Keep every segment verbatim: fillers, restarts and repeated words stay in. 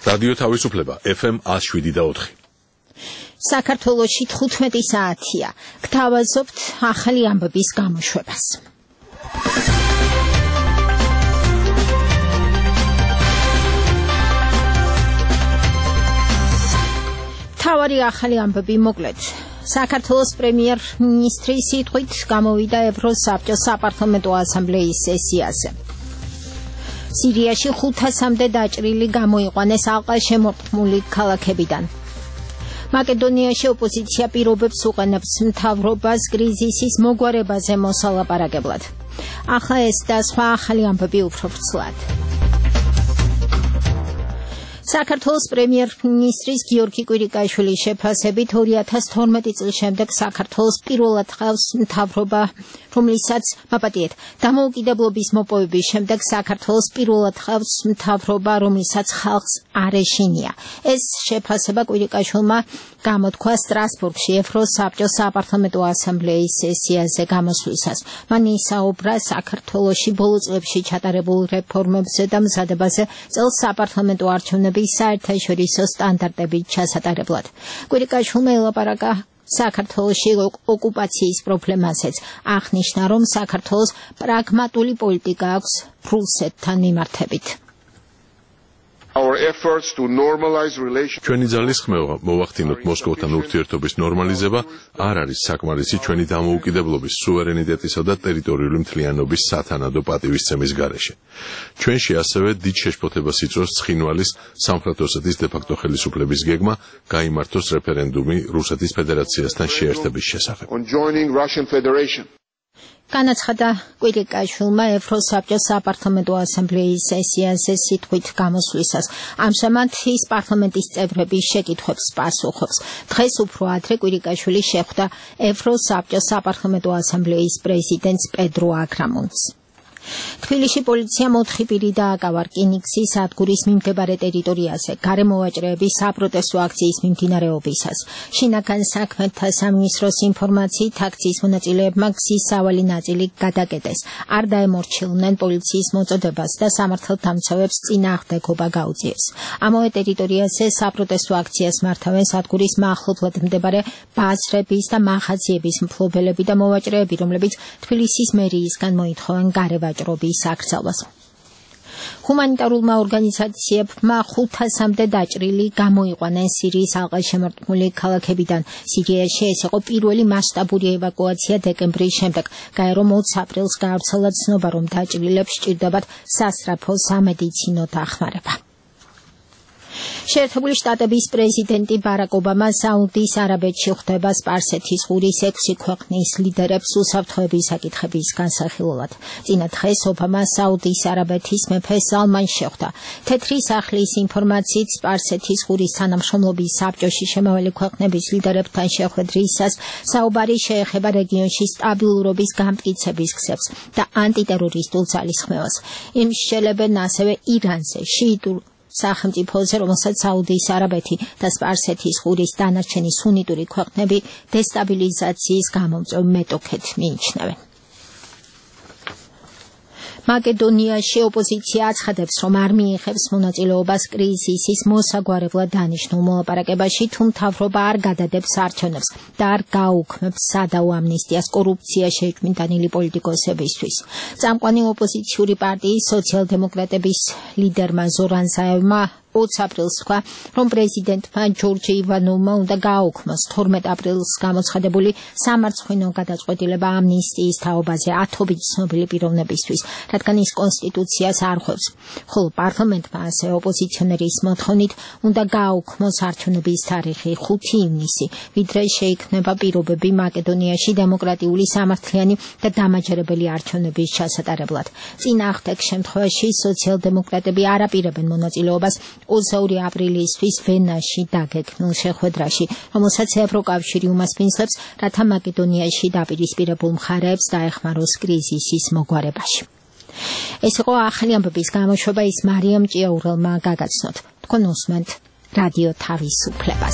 რადიო თავისუფლება F M one oh seven და four. საქართველოში თხუთმეტი საათია. გთავაზობთ ახალი ამბების გამოშვებას. თავარი ახალი ამბები მოკლედ. საქართველოს პრემიერ-მინისტრის სიტყვით გამოვიდა ევროსაბჭოს საპარლამენტო ასამბლეის სესიაზე. სირიაში ხუთასამდე დაჭრილი გამოიყვანეს ალყაშემორტყმული ქალაქებიდან. მაკედონიაში ოპოზიცია პირობებს უყენებს მთავრობას კრიზისის მოგვარებაზე მოსალაპარაკებლად. ახლა ეს და სხვა ახალი ამბები უფრო ვრცლად. საქართველოს პრემიერ-მინისტრის გიორგი კვირიკაშვილის შეფასებით two thousand twelve წლის შემდეგ საქართველოს პირველად ყავს მთავრობა, რომლითაც მაპატიეთ, დამოუკიდებლობის მოპოვების შემდეგ საქართველოს პირველად ყავს მთავრობა, რომლითაც ხალხს არ ეშინია. ეს შეფასება კვირიკაშვილმა გამოთქვა სტრასბურგში ევროსაბჭოს საპარლამენტო ასამბლეის სესიაზე გამოსვლისას. მან ისაუბრა საქართველოში ბოლო წლებში ჩატარებულ რეფორმებზე და მზადებაზე წელს საპარლამენტო არჩევნების საერთაშორისო სტანდარტებით ჩასატარებლად. კვირიკაშვილმა ელაპარაკა საქართველოში ოკუპაციის პრობლემაზეც. აღნიშნა, რომ საქართველოს პრაგმატული პოლიტიკა აქვს რუსეთთან მიმართებით. Our efforts to normalize relations. ჩვენი ძალის ხმევა მოვახდინოთ მოსკოვთან ურთიერთობის ნორმალიზება არ არის საკმარისი ჩვენი დამოუკიდებლობის, სუვერენიტეტისა და ტერიტორიული მთლიანობის სათანადო პატივისცემის გარეშე. ჩვენში ასევე დიდ შეშფოთებას იწვევს ცხინვალის სამხრეთ ოსეთის დე-ფაქტო ხელისუფლების გეგმა გაიმართოს რეფერენდუმი რუსეთის ფედერაციასთან შეერთების შესახებ. On joining Russian Federation. განაცხადა კვირიკაშვილმა ევროსაბჭოს საპარლამენტო ასამბლეის სესიაზე სიტყვით გამოსვლისას. ამჟამად ის პარლამენტის წევრების შეკითხვებს პასუხობს. დღეს უფრო ადრე კვირიკაშვილი შეხვდა ევროსაბჭოს საპარლამენტო ასამბლეის პრეზიდენტს პედრო აგრამონტს. თბილისში პოლიცია მოთხი პირი დააკავა რკინიგზის სადგურის მიმდებარე ტერიტორიაზე გარემოვაჭრეების საპროტესტო აქციის მიმდინარეობისას. შინაგან საქმეთა სამინისტროს ინფორმაციით აქციის მონაწილეებმა გზის სავალი ნაწილი გადაკეტეს. არ დაემორჩილნენ პოლიციის მოწოდებას და სამართალდამცავებს წინააღმდეგობა გაუწიეს. ამავე ტერიტორიაზე საპროტესტო აქციას მართავენ სადგურის მახლობლად მდებარე ბაზრების და მაღაზიების მფლობელები და მოვაჭრეები, რომლებიც თბილისის მერიისგან მოითხოვენ გარემოვაჭრეების ჭრობის აკრძალვას. ჰუმანიტარულმა ორგანიზაციებმა ხუთასამდე დაჭრილი გამოიყვანეს სირიის ალყაშემორტყმული ქალაქებიდან. სირიაში ეს იყო პირველი მასშტაბური ევაკუაცია დეკემბრის შემდეგ. გაერო ოცი აპრილს გაავრცელა ცნობა, რომ დაჭრილებს სჭირდებათ სასწრაფო სამედიცინო დახმარება. შეერთებული შტატების პრეზიდენტი ბარაკ ობამა საუდის არაბეთში ხვდება სპარსეთის ყურის ექვსი ქვეყნის ლიდერებს უსაფრთხოების საკითხების განსახილველად. წინა დღეს ობამა საუდის არაბეთის მეფე სალმანს შეხვდა. თეთრი სახლის ინფორმაციით სპარსეთის ყურის თანამშრომლობის საბჭოში შემავალი ქვეყნების ლიდერებთან შეხვედრისას საუბარი შეეხება რეგიონში სტაბილურობის გამტკიცების გზებს და ანტიტერორისტულ ძალისხმევას. იმსჯელებენ ასევე ირანზე, შიიტურ სახელმწიფოზე, რომელსაც საუდის არაბეთი და სპარსეთის ყურის დანარჩენი სუნიტური ქვეყნები დესტაბილიზაციის გამომწვევ მეტოქედ მიიჩნევენ. მაკედონიაში ოპოზიცია აცხადებს, რომ არ მიიღებს მონაწილეობას კრიზისის მოსაგვარებლად დანიშნულ მოლაპარაკებაში, თუ მთავრობა არ გადადებს არჩევნებს და არ გაუქმებს სადავო ამნისტიას კორუფციაში შეჭმიდანილი პოლიტიკოსებისთვის. წამყვანი ოპოზიციური პარტიის სოციალ-დემოკრატების ლიდერმა ზორან ზაევმა ოცი აპრილს თქვა, რომ პრეზიდენტმა ჯორჯი ივანოვმა უნდა გააუქმოს თორმეტ აპრილს გამოცხადებული სამარცხვინო გადაწყვეტილება ამნისტიის თაობაზე ათობით ცნობილი პიროვნებისთვის, რადგან ის კონსტიტუციას არ ხვევს. ხოლო პარლამენტმა ასევე ოპოზიციონერის მოთხოვნით უნდა გააუქმოს არჩევნების თარიღი ხუთი ივნისი, ვიდრე შეიქმნება პირობები მაკედონიაში დემოკრატიული სამართლიანი და დამაჯერებელი არჩევნების ჩასატარებლად. წინააღმდეგ შემთხვევაში სოციალ-დემოკრატები არ აპირებენ მონაწილეობას ოცდაორი აპრილისთვის ვენაში დაგეგმილ შეხვედრაში, რომელსაც ევროკავშირი უმასპინძლებს, რათა მაკედონიაში დაპირისპირებულ მხარეებს დაეხმაროს კრიზისის მოგვარებაში. ეს იყო ახალი ამბების გამოშვება, ის მარიამ ჭიაურელმა გაგაცნოთ. თქვენ უსმენთ რადიო თავისუფლებას.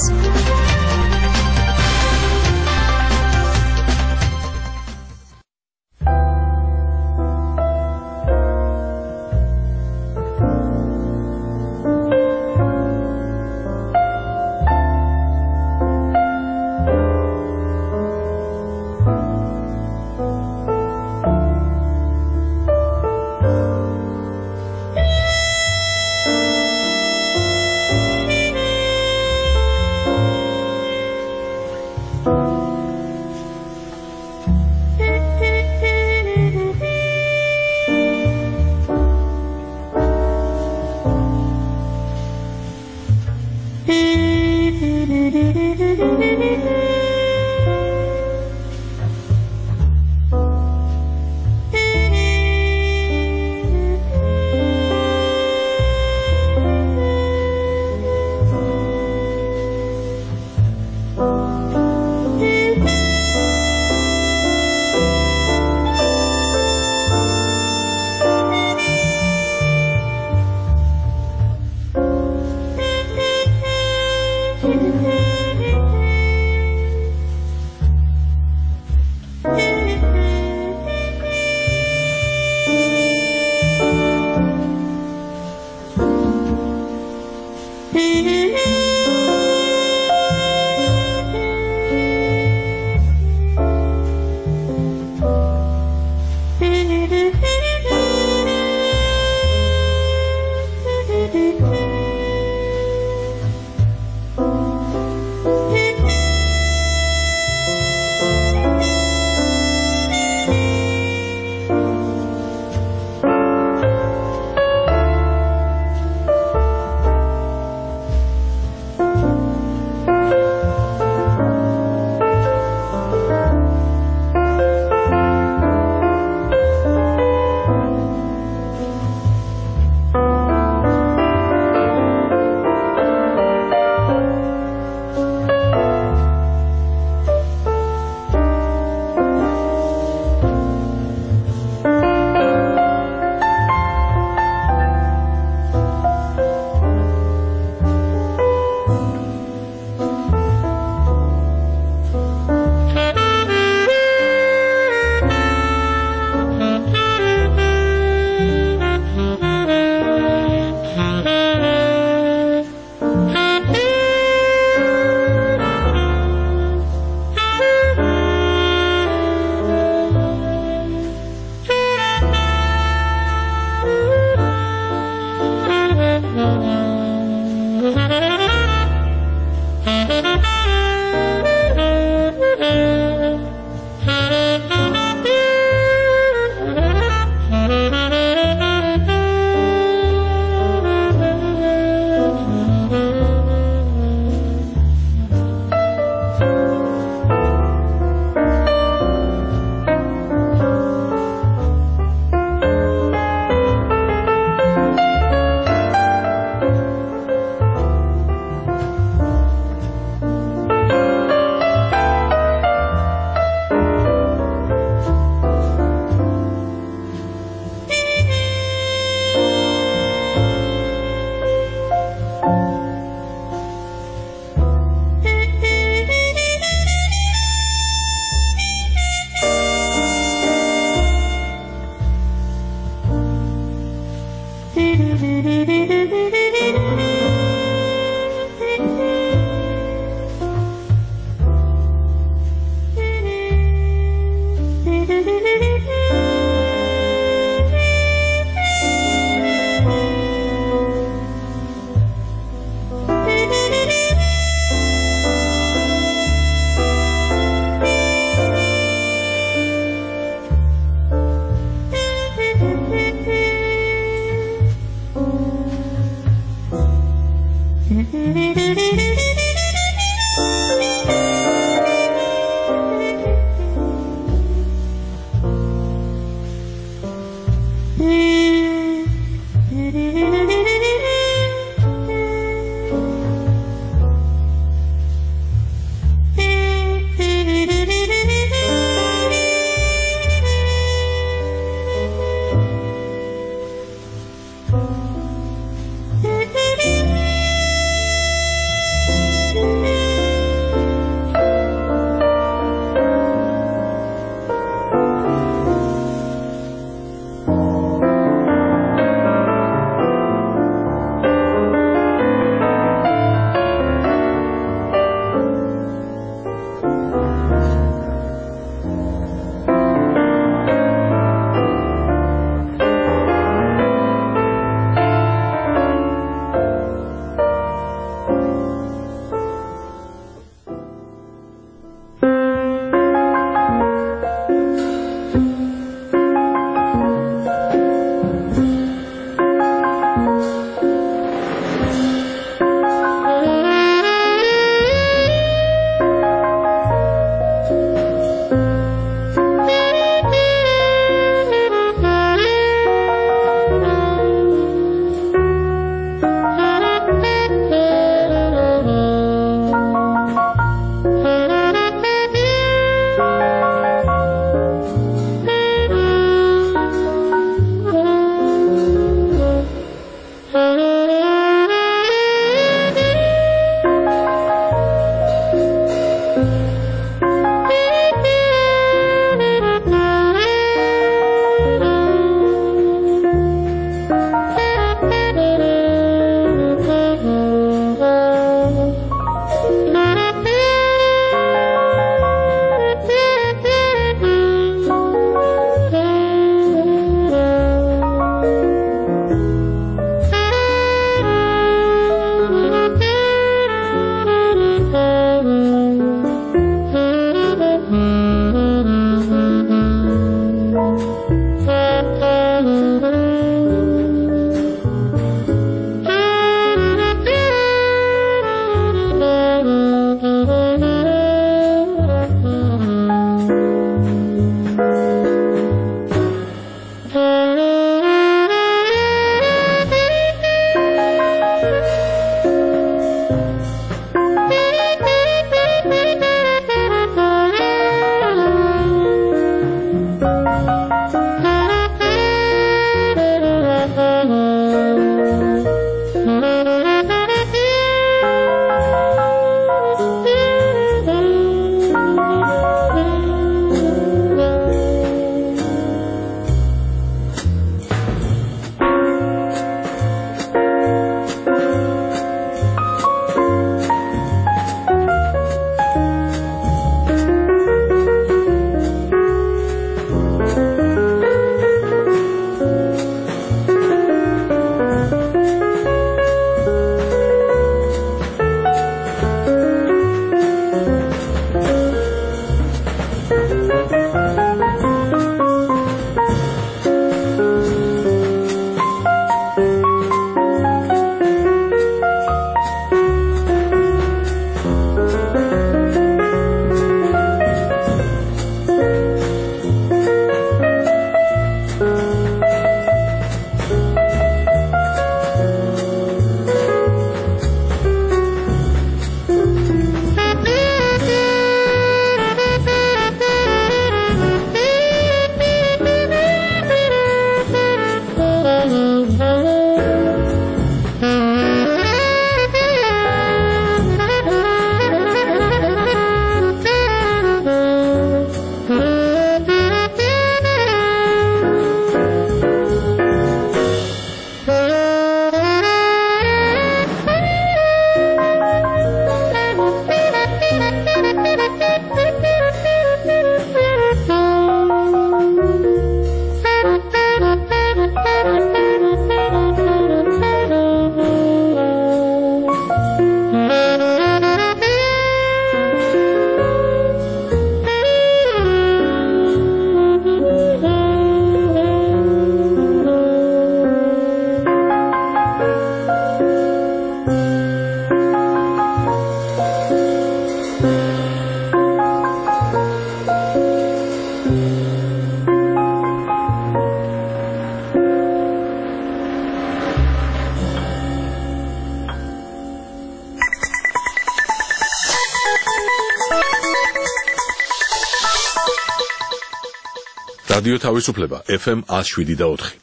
რადიო თავისუფლება ეფ ემ one oh seven და four.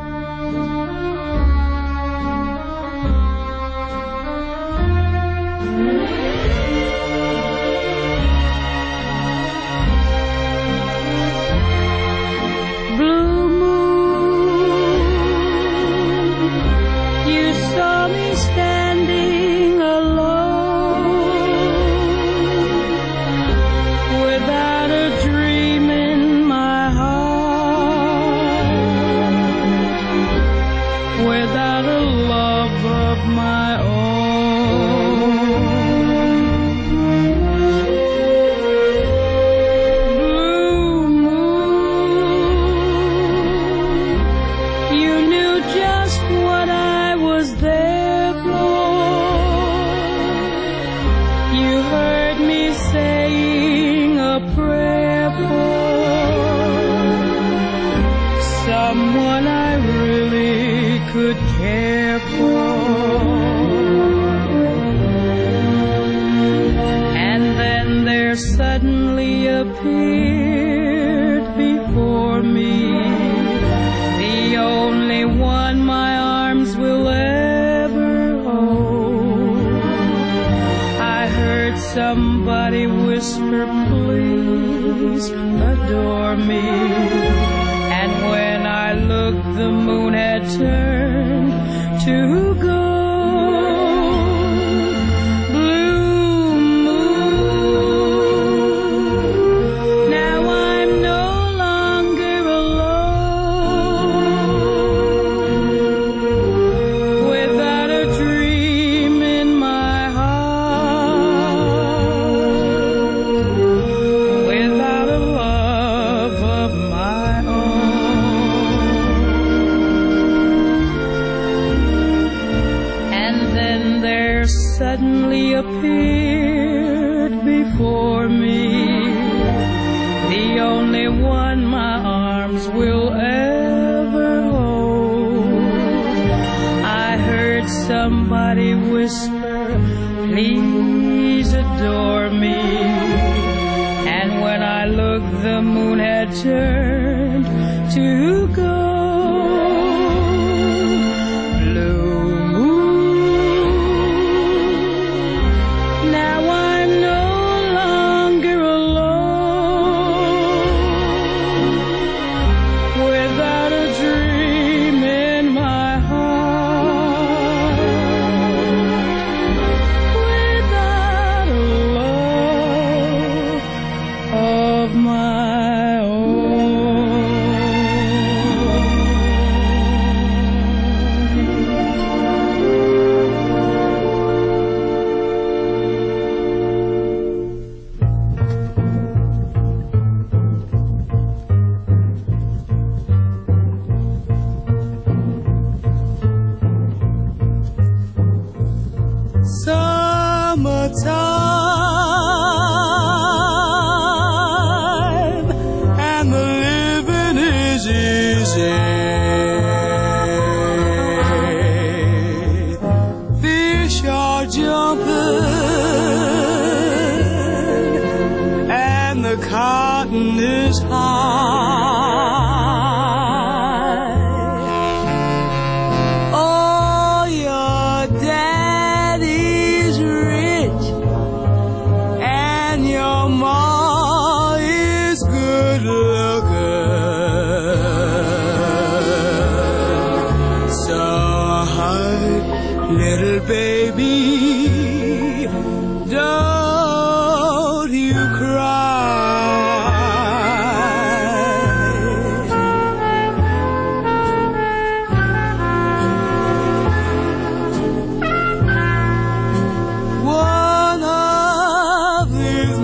Someone I really could care for, and then there suddenly appeared before me the only one my arms will ever hold. I heard somebody whisper, please adore me. And when I looked, the moon had turned to gold. Blue moon, now I'm no longer alone, without a dream in my heart, without a love of my own. Suddenly appeared before me the only one my arms will ever hold. I heard somebody whisper, please adore me. And when I looked, the moon had turned to gold. Summertime, and the living is easy. Fish are jumping, and the cotton is high. Oh, your daddy's rich, and your ma is good looking. So, little baby, don't you One of these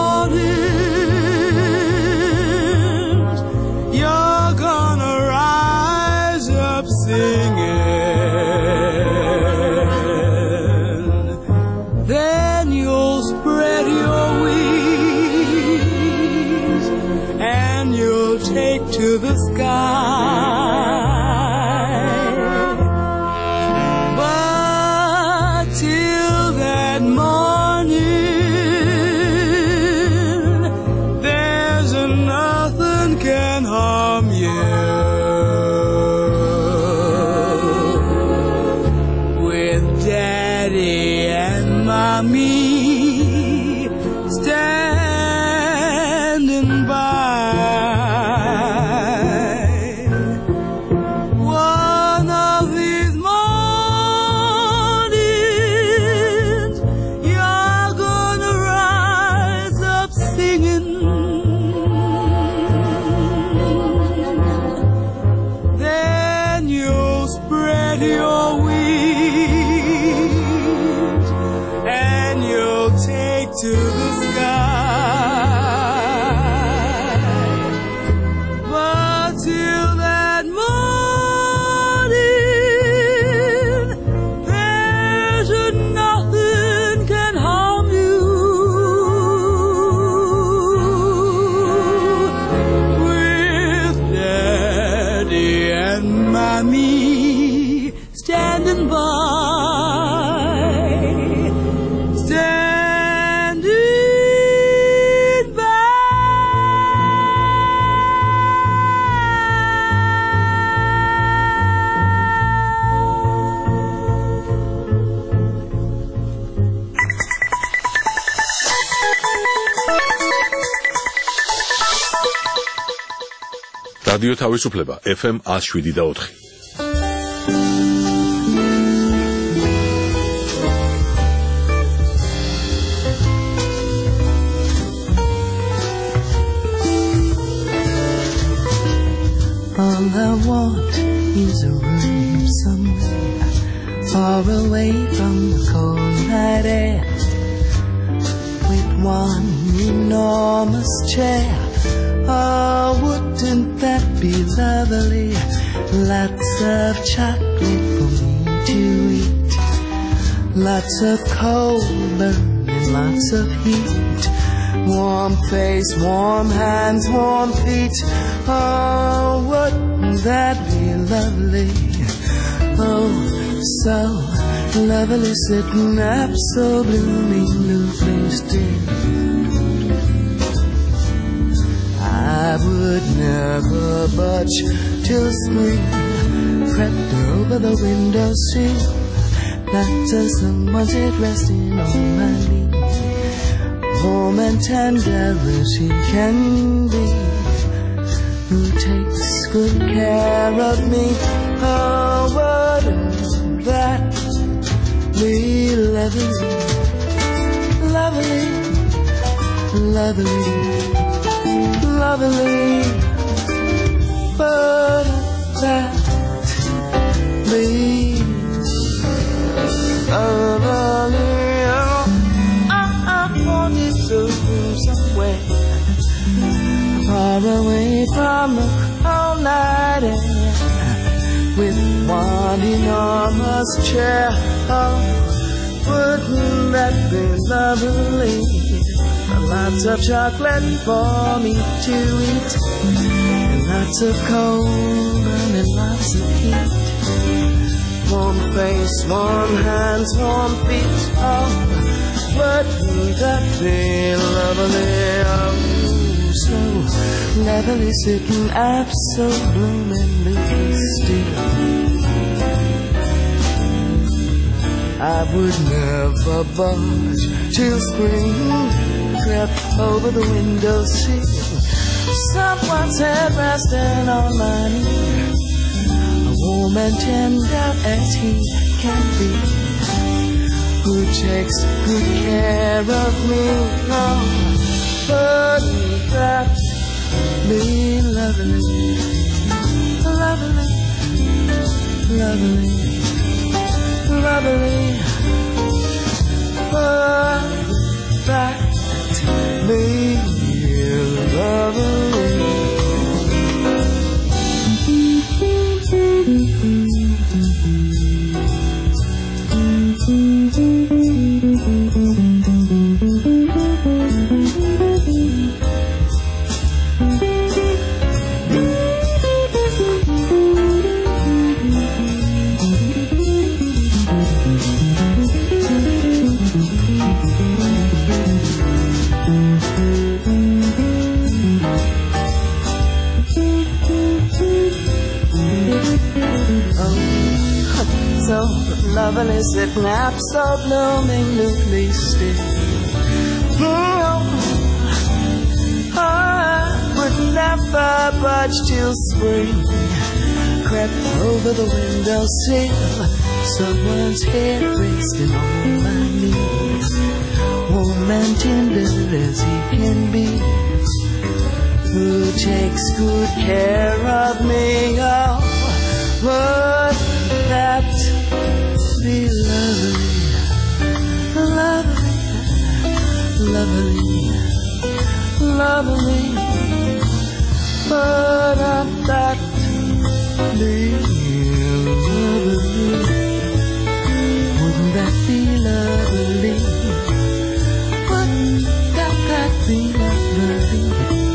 mornings, you're gonna rise up singing. Then you'll spread your wings and you'll take to the sky. But till that morning, there's nothing can harm from you. With Daddy and Mommy standing by. One of these mornings, you're gonna rise up singing. Then you'll spread your wings and you'll take to the sky. But till that morning, there's nothing can harm you. With Daddy and Mommy standing by, standing by. რადიო თავისუფლება ეფ ემ one oh seven და four. All I want is a room somewhere far away from the cold night air, with one enormous chair. Oh, wouldn't that be lovely? Lots of chocolate for me to eat, lots of coal burning, lots of heat, warm face, warm hands, warm feet. Oh, wouldn't that be lovely? Oh, so lovely, sitting up so bloomingly still. I would never budge till spring crept over the window sill, not till someone's head resting on my knee, warm and tender as he can be, who takes good care of me. Oh, wouldn't that be lovely, lovely, lovely, lovely? Wouldn't that be lovely? Oh, I, I wanted to go somewhere far away from the cold night air, with one enormous chair. Oh, wouldn't that be lovely? Lots of chocolate for me to eat, and lots of cold and lots of heat, warm face, warm hands, warm feet. Oh, wouldn't that be lovely? Oh, so lovely, sitting up so bloomingly still. I would never budge till spring crept over the window sill, someone's head resting on my knee, warm and tender as he can be, who takes good care of me. Oh, wouldn't that be lovely, lovely, lovely, lovely? Wouldn't that be lovely? Oh, so lovely, sitting up, so blooming, loosely still. Oh, I would never budge till spring crept over the windowsill. Someone's head resting on my knee, warm and tender as he can be, who takes good care of me. Oh, would that be lovely, lovely, lovely, lovely? Would that be lovely? Wouldn't that be lovely? Wouldn't that, that be lovely?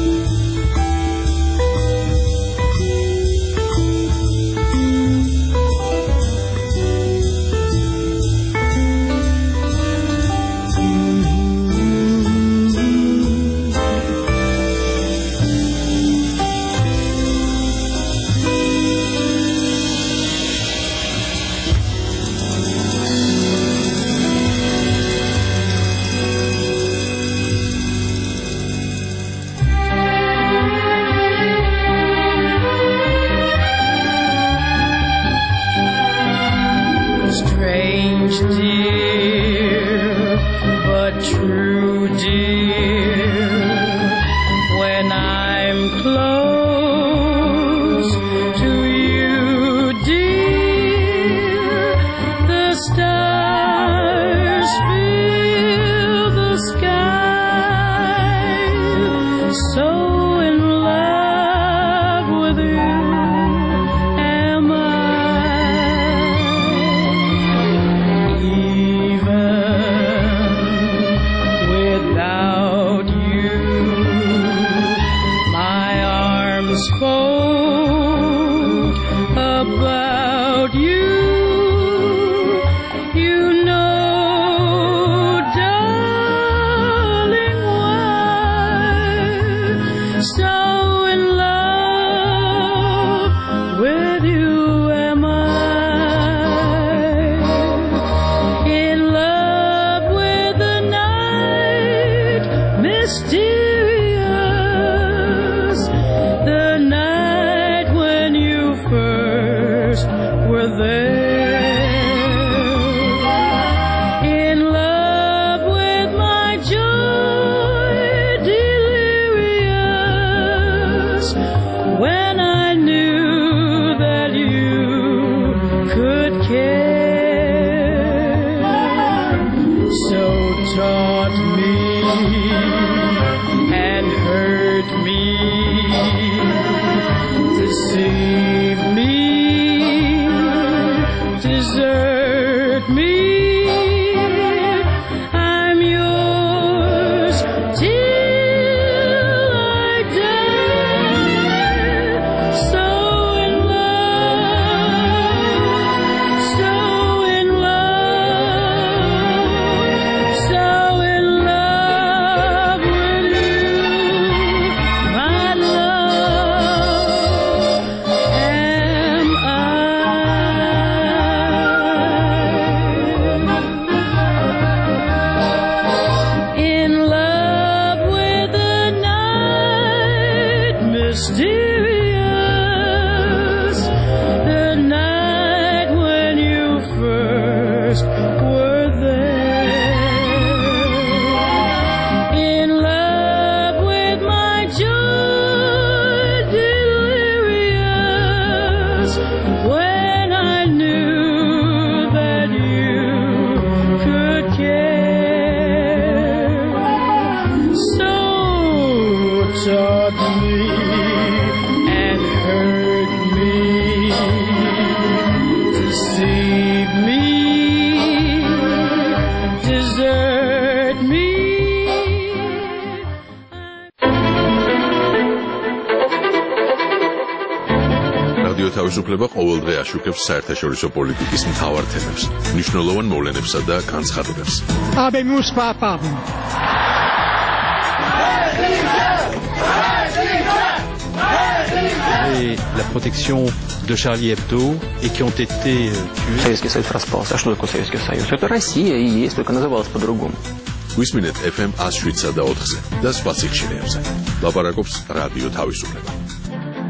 თავისუფლება ყოველდღე აშუქებს საერთაშორისო პოლიტიკის მთავარ თემებს, მნიშვნელოვან მოვლენებსა და განცხადებებს. Habemus papam. assuré la protection de Charlie Hebdo et qui ont été tués. Советский Союз распался. А что такое Советский Союз? Это Россия и есть, только называлась по-другому. გვისმინეთ ეფ ემ one oh seven და ოთხზე და სხვა სიხშირეებზე. ლაპარაკობს რადიო თავისუფლება.